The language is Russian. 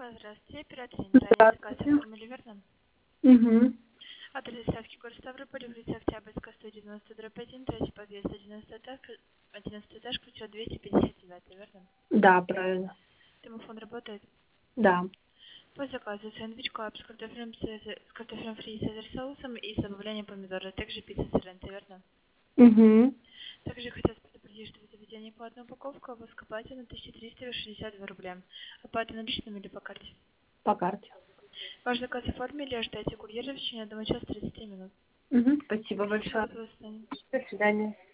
Здравствуйте, оператор Индра. Заказ Здравствуйте. оформили, верно? Угу. Адрес доставки город Ставрополь, улица Октябрьская, 190/1, третий подъезд, 11 этаж, квартира 259, верно? Да, правильно. Домофон работает? Да. По заказу сэндвич клаб с картофелем фри и цезарь соусом и с добавлением помидора, также пицца сыренте, верно? Угу. Также хотелось предупредить, что в заведении платная упаковка, а у вас оплате на 1362 рубля. Оплата наличными или по карте? По карте. Ваш заказ оформили, ожидайте курьера в течение 1 часа 30 минут. Угу. Спасибо Спасибо, большое. до свидания. До свидания.